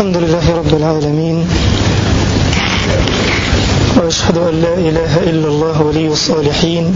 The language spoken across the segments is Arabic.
الحمد لله رب العالمين، وأشهد أن لا إله إلا الله ولي الصالحين،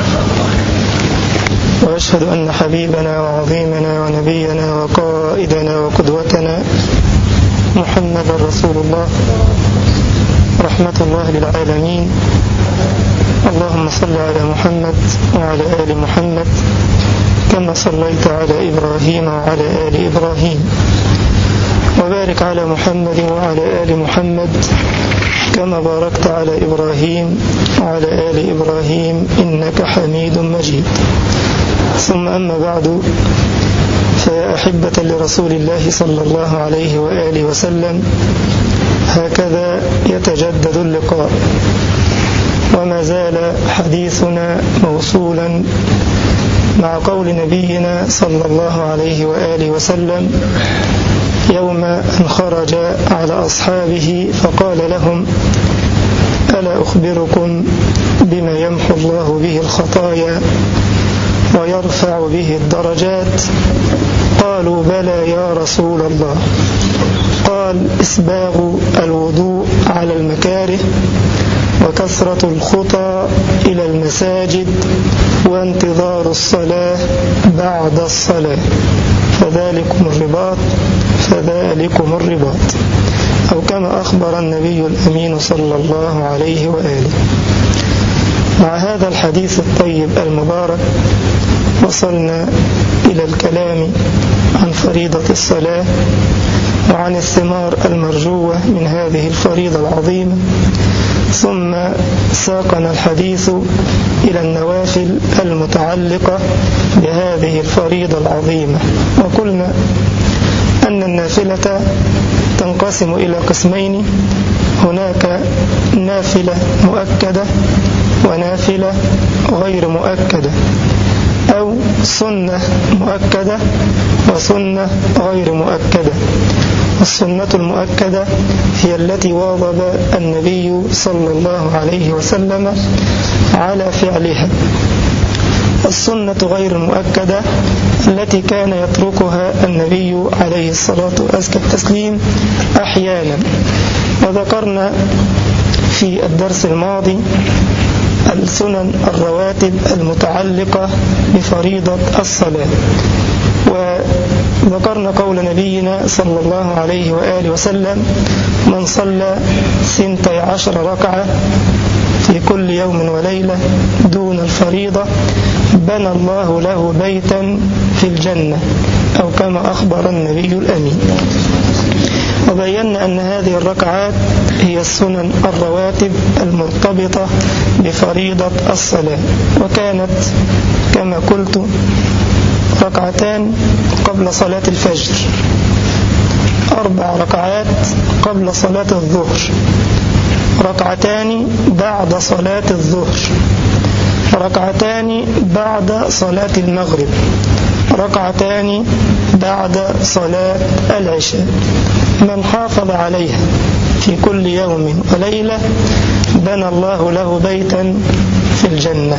وأشهد أن حبيبنا وعظيمنا ونبينا وقائدنا وقدوتنا محمد رسول الله رحمة الله للعالمين. اللهم صل على محمد وعلى آل محمد كما صليت على إبراهيم وعلى آل إبراهيم، وبارك على محمد وعلى آل محمد كما باركت على إبراهيم وعلى آل إبراهيم إنك حميد مجيد. ثم أما بعد، فيا أحبة لرسول الله صلى الله عليه وآله وسلم، هكذا يتجدد اللقاء، وما زال حديثنا موصولا مع قول نبينا صلى الله عليه وآله وسلم يوم أن خرج على أصحابه فقال لهم: ألا أخبركم بما يمحو الله به الخطايا ويرفع به الدرجات؟ قالوا: بلى يا رسول الله. قال: إسباغ الوضوء على المكاره، وكثرة الخطى إلى المساجد، وانتظار الصلاة بعد الصلاة، فذلكم الرباط، أو كما أخبر النبي الأمين صلى الله عليه وآله. مع هذا الحديث الطيب المبارك وصلنا إلى الكلام عن فريضة الصلاة وعن الثمار المرجوة من هذه الفريضة العظيمة، ثم ساقنا الحديث إلى النوافل المتعلقة بهذه الفريضة العظيمة، وقلنا أن النافلة تنقسم إلى قسمين: هناك نافلة مؤكدة ونافلة غير مؤكدة، أو سنة مؤكدة وسنة غير مؤكدة. السنة المؤكدة هي التي واظب النبي صلى الله عليه وسلم على فعلها. السنة غير المؤكدة التي كان يتركها النبي عليه الصلاة والتسليم أحيانا. وذكرنا في الدرس الماضي السنن الرواتب المتعلقة بفريضة الصلاة، وذكرنا قول نبينا صلى الله عليه وآله وسلم: من صلى 12 ركعة في كل يوم وليلة دون الفريضة بنى الله له بيتا في الجنة، أو كما أخبر النبي الأمين. وبينا أن هذه الركعات هي السنن الرواتب المرتبطة بفريضة الصلاة، وكانت كما قلت 2 ركعتان قبل صلاة الفجر، 4 ركعات قبل صلاة الظهر، 2 ركعتان بعد صلاة الظهر، 2 ركعتان بعد صلاة المغرب، 2 ركعتان بعد صلاة العشاء. من حافظ عليها في كل يوم وليلة بنى الله له بيتا في الجنة.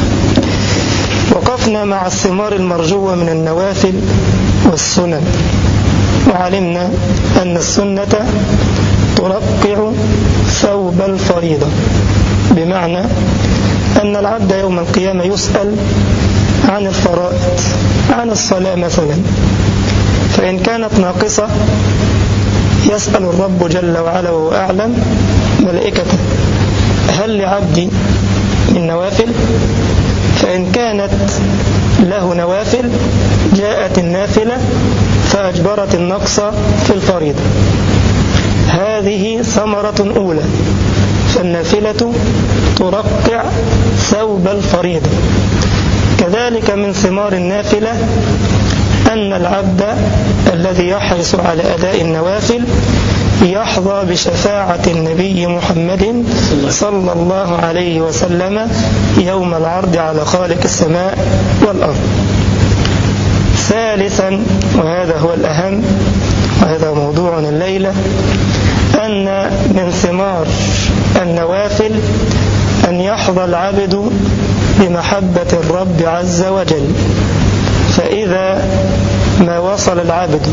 وقفنا مع الثمار المرجوة من النوافل والسنن، وعلمنا أن السنة ترقع ثوب الفريضة، بمعنى أن العبد يوم القيامة يسأل عن الفرائض، عن الصلاة مثلا، فإن كانت ناقصة يسأل الرب جل وعلا وهو أعلم ملائكته: هل لعبدي من نوافل؟ فإن كانت له نوافل جاءت النافلة فأجبرت النقص في الفريضة. هذه ثمرة أولى، فالنافلة ترقع ثوب الفريضة. كذلك من ثمار النافلة أن العبد الذي يحرص على أداء النوافل يحظى بشفاعة النبي محمد صلى الله عليه وسلم يوم العرض على خالق السماء والأرض. ثالثا، وهذا هو الأهم وهذا موضوعنا الليلة، أن من ثمار النوافل أن يحظى العبد بمحبة الرب عز وجل. فإذا ما وصل العبد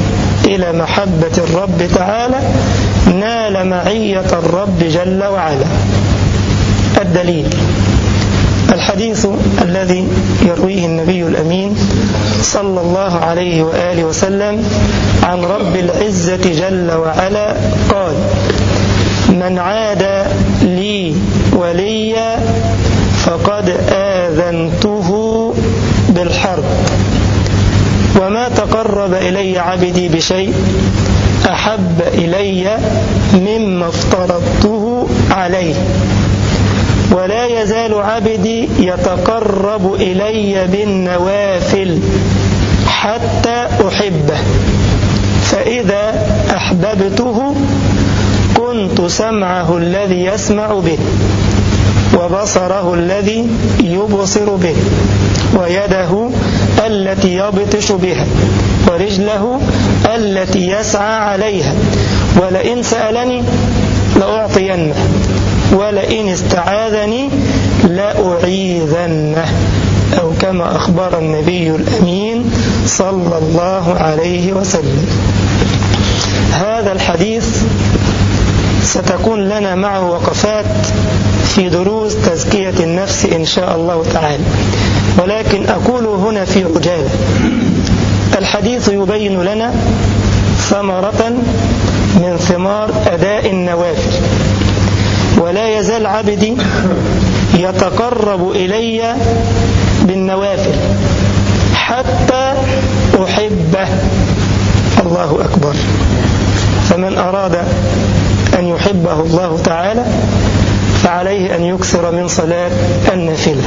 إلى محبة الرب تعالى نال معية الرب جل وعلا. الدليل الحديث الذي يرويه النبي الأمين صلى الله عليه وآله وسلم عن رب العزة جل وعلا قال: من عاد لي وليا فقد آذنته بالحرب، وما تقرب إلي عبدي بشيء أحب إلي مما افترضته عليه، ولا يزال عبدي يتقرب إلي بالنوافل حتى أحبه، فإذا أحببته كنت سمعه الذي يسمع به، وبصره الذي يبصر به، ويده التي يبطش بها، ورجله التي يسعى عليها، ولئن سألني لأعطينه، ولئن استعاذني لأعيذنه، أو كما أخبر النبي الأمين صلى الله عليه وسلم. هذا الحديث ستكون لنا معه وقفات في دروس تزكية النفس إن شاء الله تعالى، ولكن أقول هنا في عجالة. الحديث يبين لنا ثمرة من ثمار أداء النوافل، ولا يزال عبدي يتقرب إلي بالنوافل حتى أحبه. الله أكبر. فمن أراد أن يحبه الله تعالى فعليه أن يكثر من صلاة النافلة.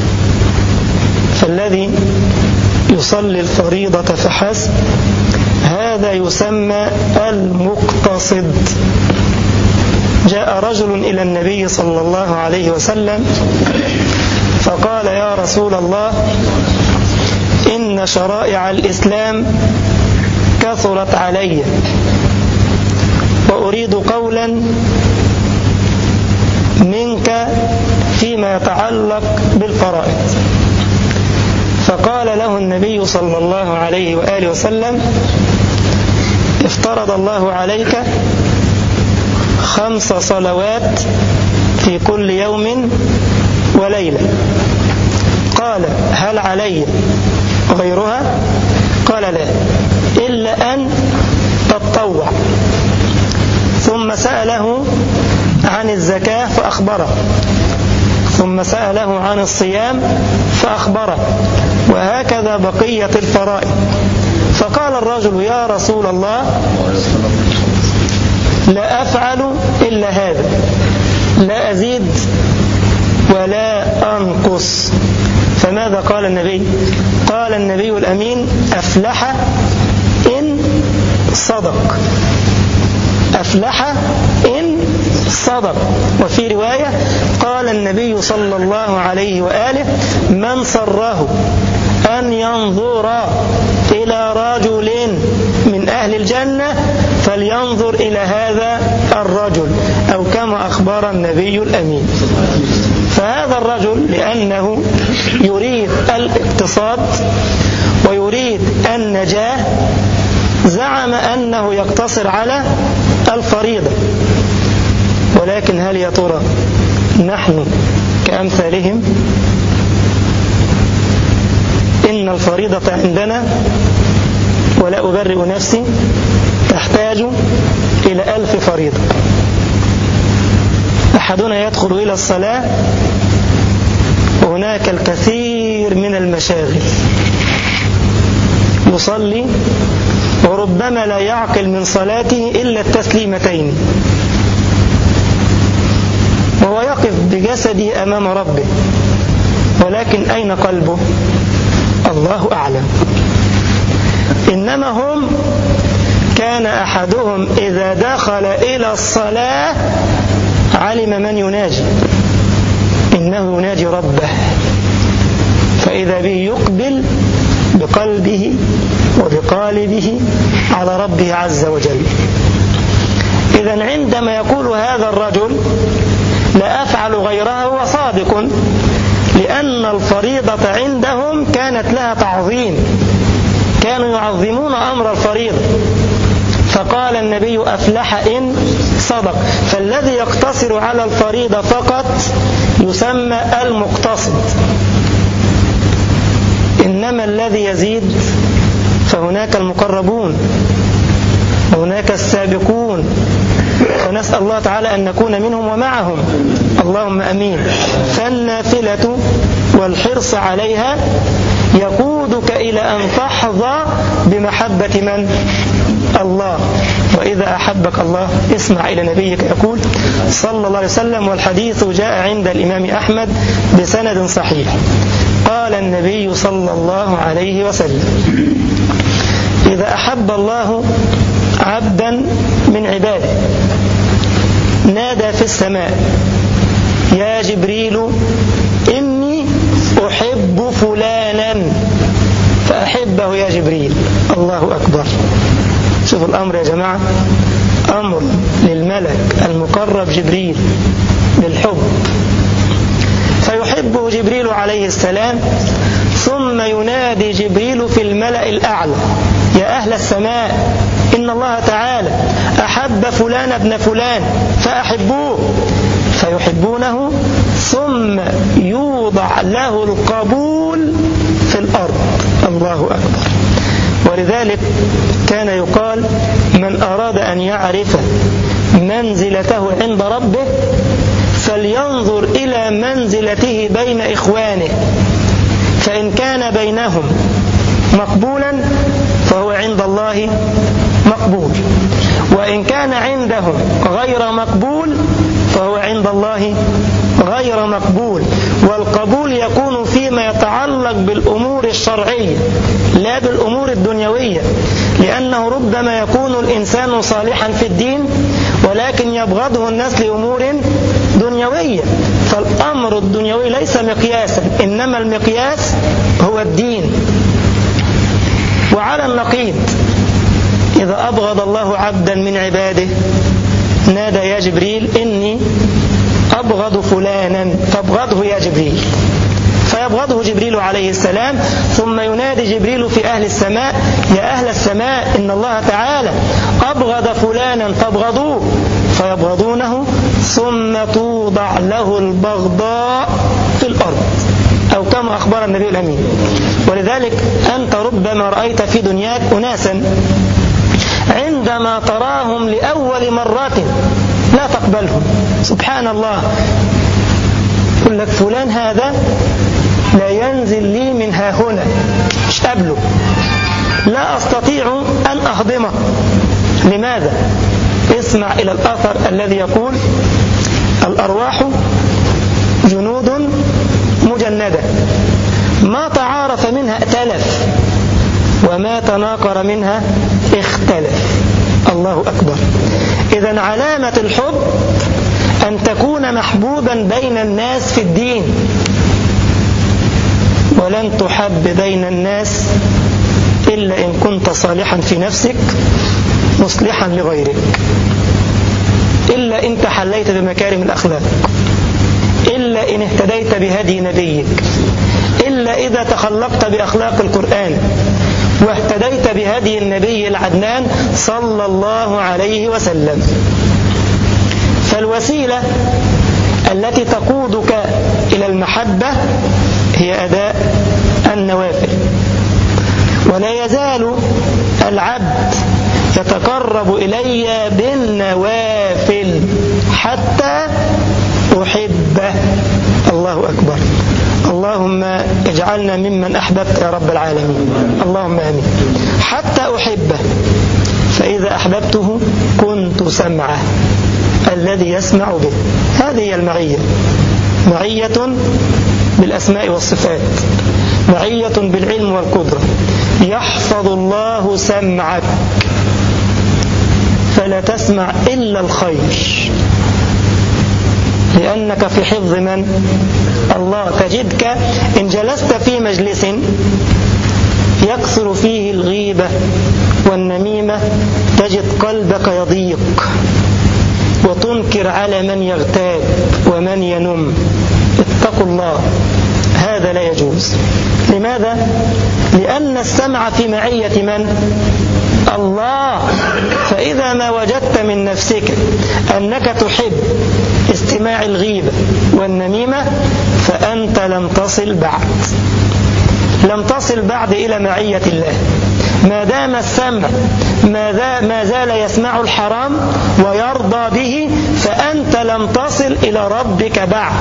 فالذي يصلي الفريضة فحسب هذا يسمى المقتصد. جاء رجل إلى النبي صلى الله عليه وسلم فقال: يا رسول الله، إن شرائع الإسلام كثرت علي، وأريد قولا منك فيما يتعلق بالفرائض. فقال له النبي صلى الله عليه وآله وسلم: افترض الله عليك 5 صلوات في كل يوم وليلة. قال: هل علي غيرها؟ قال: لا، إلا أن تتطوع. ثم سأله عن الزكاة فأخبره، ثم سأله عن الصيام فأخبره، وهكذا بقية الفرائض. فقال الرجل: يا رسول الله، لا أفعل إلا هذا، لا أزيد ولا أنقص. فماذا قال النبي؟ قال النبي الأمين: أفلح إن صدق، أفلح إن صدق. وفي رواية قال النبي صلى الله عليه وآله: من سره أن ينظر إلى رجل من أهل الجنة فلينظر إلى هذا الرجل، أو كما أخبر النبي الأمين. فهذا الرجل لأنه يريد الاقتصاد ويريد النجاة زعم أنه يقتصر على الفريضة. ولكن هل يا ترى نحن كأمثالهم؟ إن الفريضة عندنا، ولا أبرئ نفسي، تحتاج إلى 1000 فريضة. أحدنا يدخل إلى الصلاة وهناك الكثير من المشاغل، يصلي وربما لا يعقل من صلاته إلا التسليمتين، وهو يقف بجسده أمام ربه، ولكن أين قلبه؟ الله أعلم. إنما هم كان أحدهم إذا دخل إلى الصلاة علم من يناجي، إنه يناجي ربه، فإذا به يقبل بقلبه وبقالبه على ربه عز وجل. إذن عندما يقول هذا الرجل لا أفعل غيرها هو صادق، لأن الفريضة عندهم كانت لها تعظيم، كانوا يعظمون أمر الفريضة، فقال النبي أفلح إن صدق. فالذي يقتصر على الفريضة فقط يسمى المقتصد، إنما الذي يزيد فهناك المقربون وهناك السابقون، ونسأل الله تعالى أن نكون منهم ومعهم، اللهم أمين. فالنافلة والحرص عليها يقودك إلى أن تحظى بمحبة من؟ الله. وإذا أحبك الله اسمع إلى نبيك يقول صلى الله عليه وسلم، والحديث جاء عند الإمام أحمد بسند صحيح، قال النبي صلى الله عليه وسلم: إذا أحب الله عبدا من عباده نادى في السماء: يا جبريل إني أحب فلانا فأحبه يا جبريل. الله أكبر. شوفوا الأمر يا جماعة، أمر للملك المقرب جبريل بالحب، فيحبه جبريل عليه السلام، ثم ينادي جبريل في الملأ الأعلى: يا أهل السماء إن الله تعالى أحب فلان ابن فلان فأحبوه، فيحبونه، ثم يوضع له القبول في الأرض. الله أكبر. ولذلك كان يقال: من أراد أن يعرف منزلته عند ربه فلينظر إلى منزلته بين إخوانه، فإن كان بينهم مقبولا فهو عند الله مقبول، وإن كان عندهم غير مقبول فهو عند الله غير مقبول. والقبول يكون فيما يتعلق بالأمور الشرعية لا بالأمور الدنيوية، لأنه ربما يكون الإنسان صالحا في الدين ولكن يبغضه الناس لأمور دنيوية، فالأمر الدنيوي ليس مقياسا، إنما المقياس هو الدين. وعلى النقيض، إذا أبغض الله عبدا من عباده نادى: يا جبريل إني أبغض فلانا فابغضه يا جبريل، فيبغضه جبريل عليه السلام، ثم ينادي جبريل في أهل السماء: يا أهل السماء إن الله تعالى أبغض فلانا فابغضوه، فيبغضونه، ثم توضع له البغضاء في الأرض، أو كما أخبر النبي الأمين. ولذلك أنت ربما رأيت في دنياك أناسا عندما تراهم لأول مرة لا تقبلهم، سبحان الله، يقول لك فلان هذا لا ينزل لي من ها هنا، مش قبله، لا أستطيع أن أهضمه. لماذا؟ اسمع إلى الأثر الذي يقول: الأرواح جنود مجندة، ما تعارف منها ائتلف، وما تناكر منها اختلف. الله أكبر. إذن علامة الحب أن تكون محبوبا بين الناس في الدين، ولن تحب بين الناس إلا إن كنت صالحا في نفسك مصلحا لغيرك، إلا إن تحليت بمكارم الأخلاق، إلا إن اهتديت بهدي نبيك، إلا إذا تخلقت بأخلاق القرآن واهتديت بهدي النبي العدنان صلى الله عليه وسلم. فالوسيلة التي تقودك إلى المحبة هي أداء النوافل. ولا يزال العبد يتقرب إلي بالنوافل حتى أحبه. الله أكبر. اللهم اجعلنا ممن أحببت يا رب العالمين، اللهم آمين. حتى أحبه، فإذا أحببته كنت سمعه الذي يسمع به. هذه هي المعية، معية بالأسماء والصفات، معية بالعلم والقدرة. يحفظ الله سمعك فلا تسمع إلا الخير، لأنك في حفظ من؟ الله. تجدك إن جلست في مجلس يكثر فيه الغيبة والنميمة تجد قلبك يضيق وتنكر على من يغتاب ومن ينم. اتقوا الله، هذا لا يجوز. لماذا؟ لأن السمع في معية من؟ الله. فإذا ما وجدت من نفسك أنك تحب استماع الغيبة والنميمة فأنت لم تصل بعد إلى معية الله. ما دام السمع ما زال يسمع الحرام ويرضى به فأنت لم تصل إلى ربك بعد.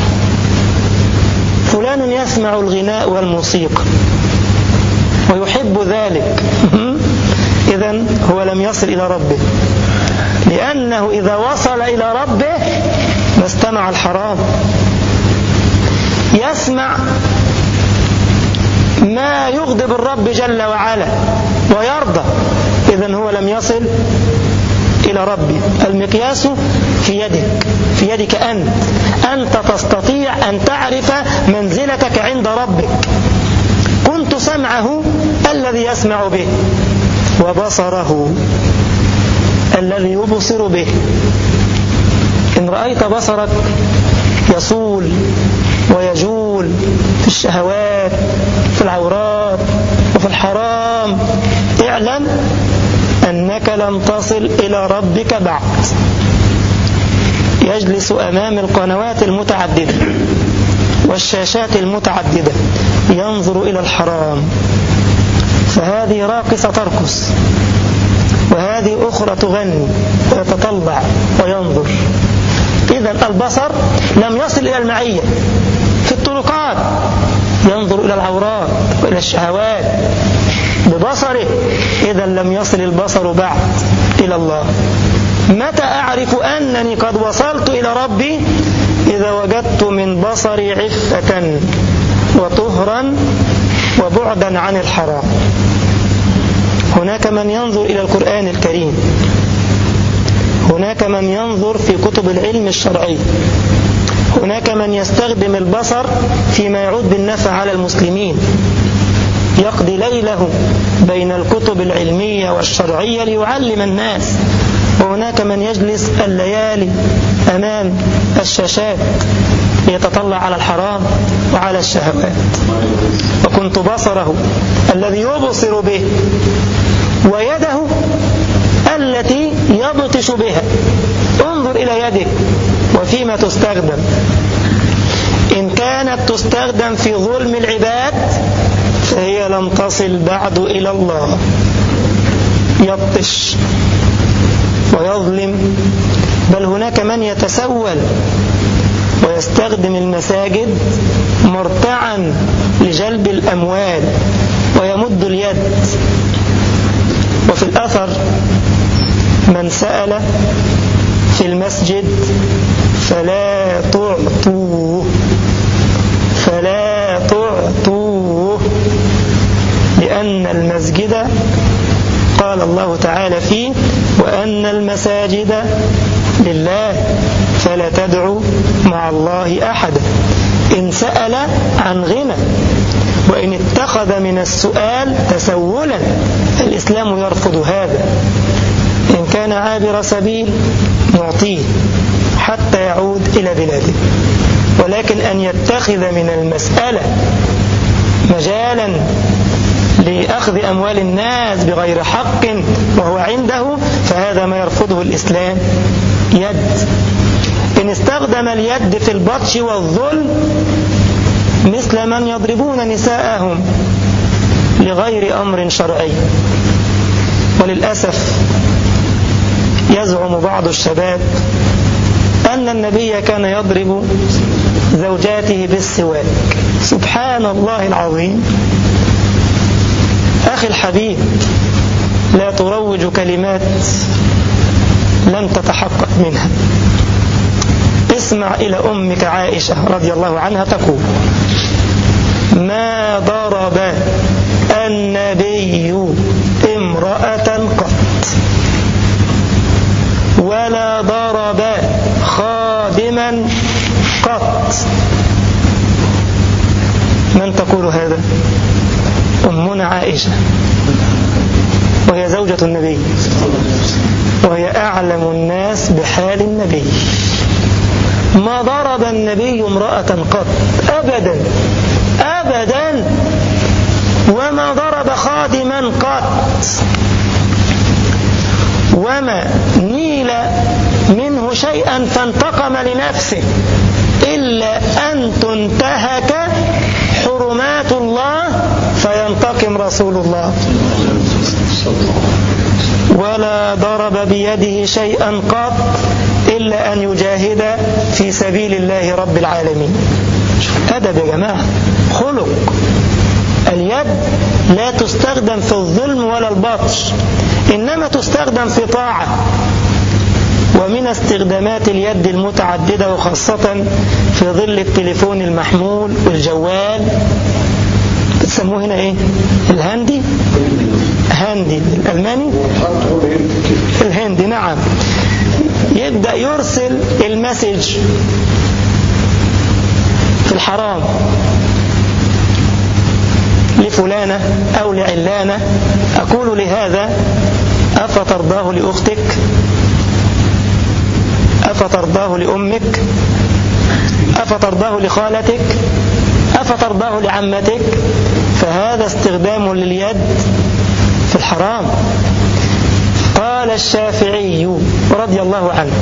فلان يسمع الغناء والموسيقى ويحب ذلك، إذن هو لم يصل إلى ربه، لأنه إذا وصل إلى ربه ما استمع الحرام. يسمع ما يغضب الرب جل وعلا ويرضى، إذن هو لم يصل إلى ربي. المقياس في يدك أنت تستطيع أن تعرف منزلتك عند ربك. كنت سمعه الذي يسمع به، وبصره الذي يبصر به. إن رأيت بصرك يصول ويجول في الشهوات، في العورات وفي الحرام، اعلم أنك لم تصل إلى ربك بعد. يجلس أمام القنوات المتعددة والشاشات المتعددة ينظر إلى الحرام، فهذه راقصة ترقص، وهذه أخرى تغني ويتطلع وينظر. إذن البصر لم يصل إلى المعية. في الطرقات ينظر إلى العورات وإلى الشهوات ببصره، إذا لم يصل البصر بعد إلى الله. متى أعرف أنني قد وصلت إلى ربي؟ إذا وجدت من بصري عفة وطهرا وبعدا عن الحرام. هناك من ينظر إلى القرآن الكريم، هناك من ينظر في كتب العلم الشرعي، هناك من يستخدم البصر فيما يعود بالنفع على المسلمين، يقضي ليله بين الكتب العلمية والشرعية ليعلم الناس. وهناك من يجلس الليالي أمام الشاشات ليتطلع على الحرام وعلى الشهوات. وكنت بصره الذي يبصر به، ويده التي يبطش بها. انظر إلى يدك وفيما تستخدم. إن كانت تستخدم في ظلم العباد فهي لم تصل بعد إلى الله. يبطش ويظلم، بل هناك من يتسول ويستخدم المساجد مرتعا لجلب الأموال ويمد اليد. وفي الأثر من سأل في المسجد فلا تعطوه، لأن المسجد قال الله تعالى فيه وأن المساجد لله فلا تدعوا مع الله أحدا. إن سأل عن غنى وإن اتخذ من السؤال تسولا الإسلام يرفض هذا. إن كان عابر سبيل نعطيه حتى يعود إلى بلاده، ولكن أن يتخذ من المسألة مجالا لأخذ أموال الناس بغير حق وهو عنده، فهذا ما يرفضه الإسلام. يد، إن استخدم اليد في البطش والظلم مثل من يضربون نساءهم لغير أمر شرعي. وللأسف يزعم بعض الشباب أن النبي كان يضرب زوجاته بالسواك. سبحان الله العظيم. أخي الحبيب، لا تروج كلمات لم تتحقق منها. اسمع إلى أمك عائشة رضي الله عنها تقول: ما ضرب النبي امرأة قط ولا ضرب خادما قط. من تقول هذا؟ أمنا عائشة، وهي زوجة النبي، وهي أعلم الناس بحال النبي. ما ضرب النبي امرأة قط أبدا أبدا، وما ضرب خادما قط. وما نيل منه شيئا فانتقم لنفسه إلا أن تنتهك حرمات الله فينتقم رسول الله. ولا ضرب بيده شيئا قط إلا أن يجاهد في سبيل الله رب العالمين. أدب يا جماعة، خلق. اليد لا تستخدم في الظلم ولا البطش، إنما تستخدم في طاعة. ومن استخدامات اليد المتعددة وخاصة في ظل التليفون المحمول والجوال، بتسموه هنا ايه؟ الهندي، هندي الألماني، الهندي. نعم. يبدأ يرسل المسج في الحرام لفلانة أو لعلانة، أقول لهذا: أفترضاه لأختك؟ أفترضاه لأمك؟ أفترضاه لخالتك؟ أفترضاه لعمتك؟ فهذا استخدام لليد في الحرام. قال الشافعي رضي الله عنه: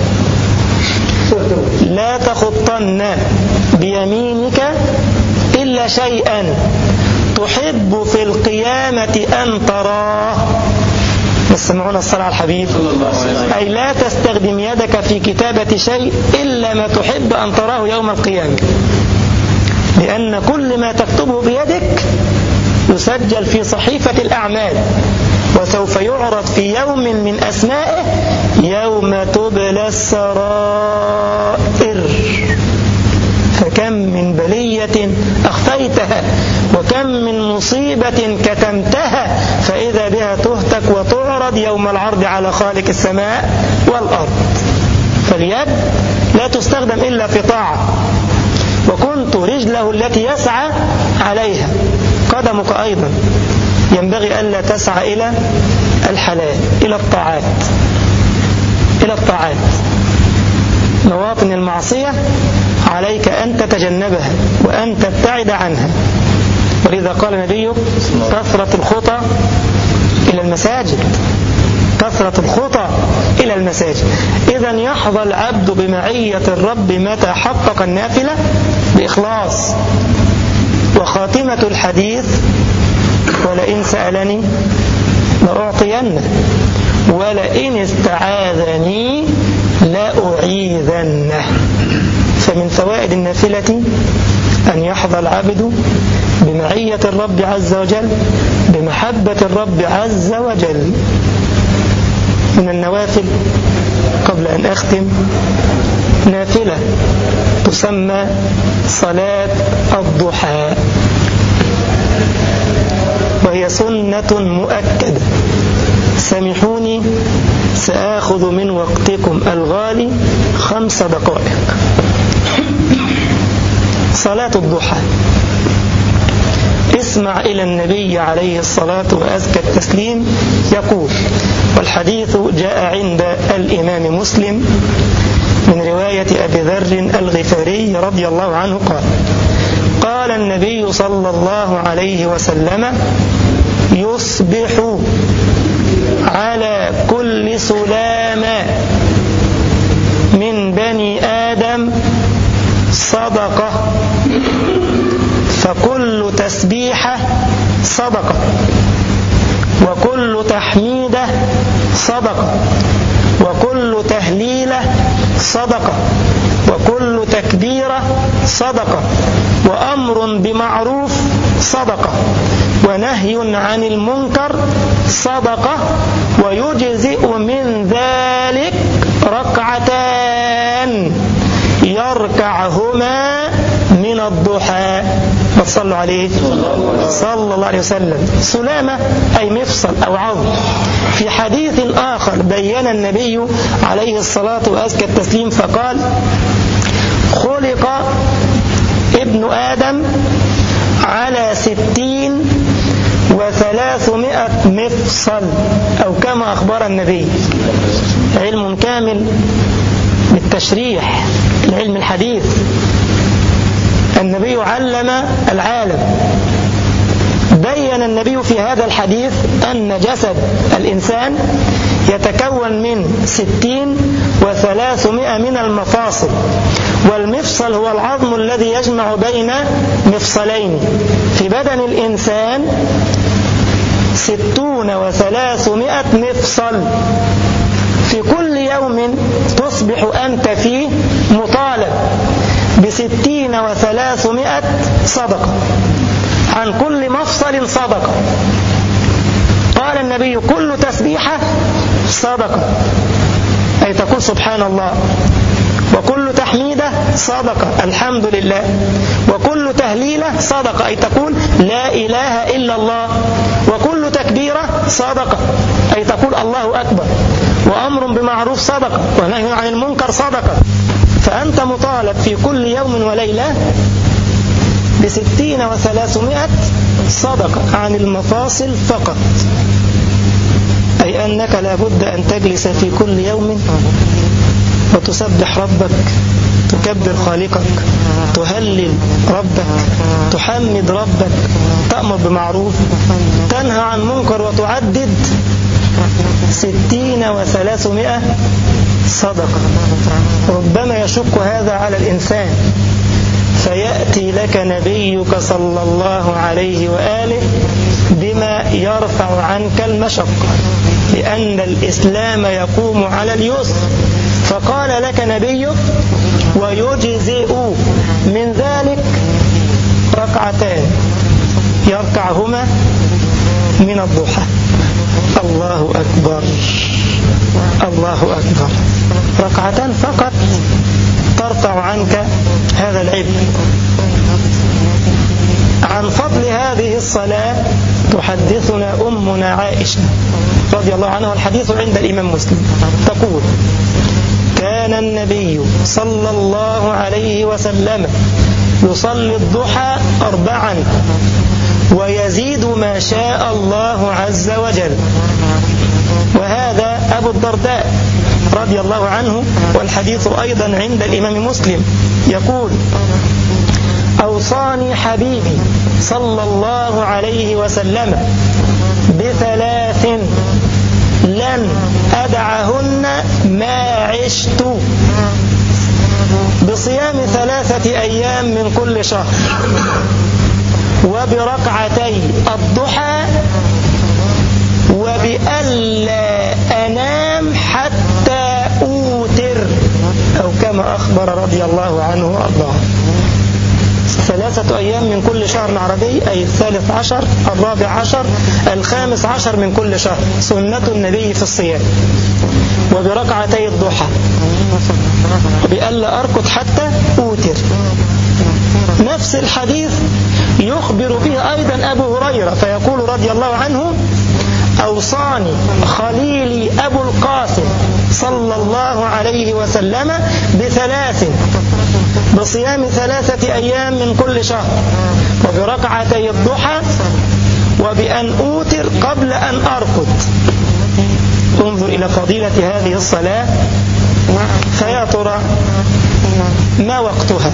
لا تخطن بيمينك إلا شيئا تحب في القيامة أن تراه. يسمعون الصلاة على الحبيب، أي لا تستخدم يدك في كتابة شيء إلا ما تحب أن تراه يوم القيامة، لأن كل ما تكتبه بيدك يسجل في صحيفة الأعمال، وسوف يعرض في يوم من أسمائه يوم تبلى السرائر. فكم من بلية أخفيتها، وكم من مصيبة كتمتها، فإذا بها تهتك وتعرض يوم العرض على خالق السماء والأرض. فاليد لا تستخدم إلا في طاعة. وكنت رجله التي يسعى عليها، قدمك أيضا ينبغي ألا تسعى إلى الحلال، إلى الطاعات، إلى الطاعات. مواطن المعصية عليك أن تتجنبها وأن تبتعد عنها. ولذا قال النبي: كثرة الخطى إلى المساجد، كثرة الخطى إلى المساجد. إذا يحظى العبد بمعية الرب متى حقق النافلة بإخلاص. وخاتمة الحديث: ولئن سألني لأعطينه ولئن استعاذني لأعيذنه. فمن فوائد النافلة أن يحظى العبد بمعية الرب عز وجل، بمحبة الرب عز وجل. من النوافل قبل أن أختم نافلة تسمى صلاة الضحى، وهي سنة مؤكدة. سامحوني سآخذ من وقتكم الغالي 5 دقائق. صلاة الضحى، اسمع إلى النبي عليه الصلاة وأزكى التسليم يقول، والحديث جاء عند الإمام مسلم من رواية أبي ذر الغفاري رضي الله عنه قال: قال النبي صلى الله عليه وسلم: يصبح على كل سلامة من بني آدم صدقة، فكل تسبيحة صدقة، وكل تحميدة صدقة، وكل تهليلة صدقة، وكل تكبيرة صدقة، وأمر بمعروف صدقة، ونهي عن المنكر صدقة، ويجزئ من ذلك ركعتان يركعهما من الضحى. وصلوا عليه صلى الله عليه وسلم. سلامة أي مفصل أو عظم. في حديث آخر بيّن النبي عليه الصلاة وأزكى التسليم فقال: خلق ابن آدم على 60 و300 مفصل، أو كما أخبر النبي. علم كامل بالتشريح، العلم الحديث. النبي علم العالم. بين النبي في هذا الحديث أن جسد الإنسان يتكون من 60 و300 من المفاصل، والمفصل هو العظم الذي يجمع بين مفصلين. في بدن الإنسان 60 و300 مفصل. في كل يوم تصبح أنت فيه مطالب ب60 و300 صدقة، عن كل مفصل صدقة. قال النبي: كل تسبيحة صدقة، أي تقول سبحان الله، وكل تحميدة صدقة الحمد لله، وكل تهليلة صدقة، أي تقول لا إله إلا الله، وكل تكبيرة صدقة، أي تقول الله أكبر، وأمر بمعروف صدقة، ونهي عن المنكر صدقة. فأنت مطالب في كل يوم وليلة ب60 و300 صدقة عن المفاصل فقط، أي أنك لابد أن تجلس في كل يوم وتسبح ربك، تكبر خالقك، تهلل ربك، تحمد ربك، تأمر بمعروف، تنهى عن منكر، وتعدد 60 و300 صدقة. ربما يشق هذا على الإنسان، فيأتي لك نبيك صلى الله عليه وآله بما يرفع عنك المشقة، لأن الإسلام يقوم على اليسر. فقال لك نبيك: ويجزئ من ذلك ركعتان يركعهما من الضحى. الله أكبر، الله أكبر. ركعتان فقط ترفع عنك هذا العبء. عن فضل هذه الصلاة تحدثنا أمنا عائشة رضي الله عنها، والحديث عند الإمام مسلم، تقول: كان النبي صلى الله عليه وسلم يصلي الضحى 4 ويزيد ما شاء الله عز وجل. وهذا أبو الدرداء رضي الله عنه، والحديث أيضا عند الإمام مسلم، يقول: أوصاني حبيبي صلى الله عليه وسلم ب3 لن أدعهن ما عشت: بصيام 3 أيام من كل شهر، وبركعتي الضحى، وبألا أنام حتى أوتر، أو كما أخبر رضي الله عنه وأرضاه. 3 أيام من كل شهر عربي، أي 13، 14، 15 من كل شهر، سنة النبي في الصيام. وبركعتي الضحى، وبألا أركض حتى أوتر. نفس الحديث يخبر به أيضا أبو هريرة، فيقول رضي الله عنه: أوصاني خليلي أبو القاسم صلى الله عليه وسلم ب3: بصيام 3 أيام من كل شهر، وبركعتي الضحى، وبأن أوتر قبل أن أرقد. انظر إلى فضيلة هذه الصلاة، فيا ترى ما وقتها؟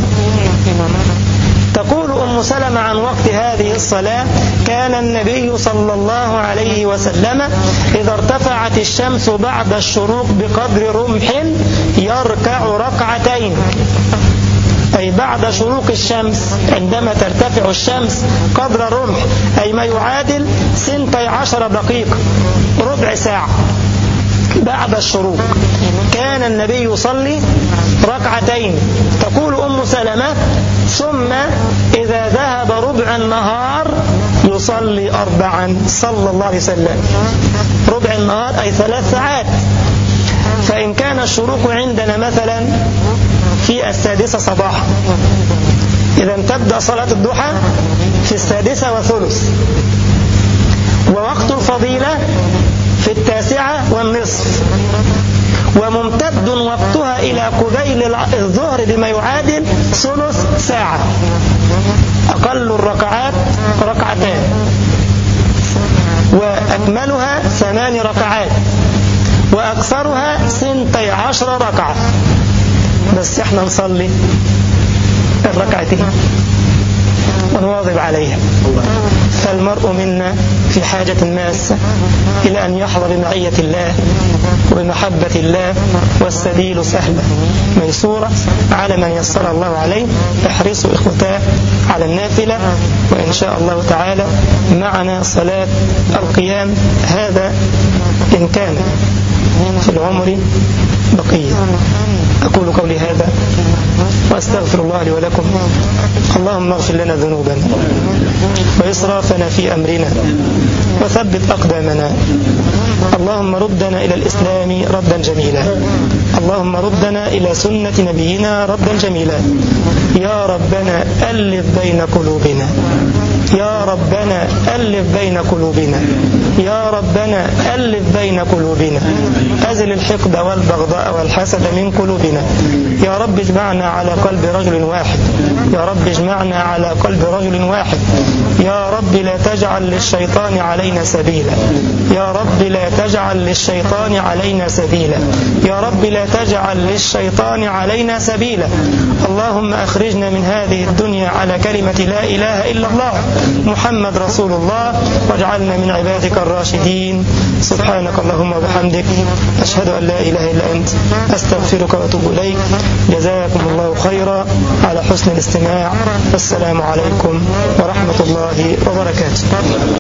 تقول أم سلمة عن وقت هذه الصلاة: كان النبي صلى الله عليه وسلم إذا ارتفعت الشمس بعد الشروق بقدر رمح يركع 2 أي بعد شروق الشمس، عندما ترتفع الشمس قدر رمح، أي ما يعادل 12 دقيقة، ربع ساعة بعد الشروق، كان النبي يصلي 2. تقول أم سلمة: ثم إذا ذهب ربع النهار يصلي 4 صلى الله عليه وسلم. ربع النهار أي 3 ساعات. فإن كان الشروق عندنا مثلا في 6 صباحا، إذا تبدأ صلاة الضحى في 6:03، ووقت الفضيلة في 9:30، وممتد وقتها إلى قبيل الظهر بما يعادل ثلث ساعة. أقل الركعات 2، وأكملها 8 ركعات، وأكثرها 12 ركعة. بس احنا نصلي 2 ونواظب عليها. فالمرء منا في حاجة ماسة إلى أن يحظى بمعية الله وبمحبة الله، والسبيل سهلة ميسورة على من يسر الله عليه. احرصوا إخوتاه على النافلة، وإن شاء الله تعالى معنا صلاة القيام، هذا إن كان في العمر بقية. أقول قولي هذا وأستغفر الله لي ولكم. اللهم اغفر لنا ذنوبنا وإسرافنا في أمرنا وثبت أقدامنا. اللهم ردنا إلى الإسلام ردا جميلا. اللهم ردنا إلى سنة نبينا ردا جميلا. يا ربنا ألف بين قلوبنا، يا ربنا ألف بين قلوبنا، يا ربنا ألف بين قلوبنا. أزل الحقد والبغضاء والحسد من قلوبنا. يا رب اجمعنا على قلب رجل واحد، يا رب اجمعنا على قلب رجل واحد. يا رب لا تجعل للشيطان علينا سبيلا، يا رب لا تجعل للشيطان علينا سبيلا، يا رب لا تجعل للشيطان علينا سبيلا. اللهم أخرجنا من هذه الدنيا على كلمة لا إله إلا الله محمد رسول الله، واجعلنا من عبادك الراشدين. سبحانك اللهم وبحمدك، أشهد أن لا إله إلا أنت، أستغفرك وأتوب إليك. جزاكم الله خيرا على حسن الاستماع. والسلام عليكم ورحمة الله وبركاته.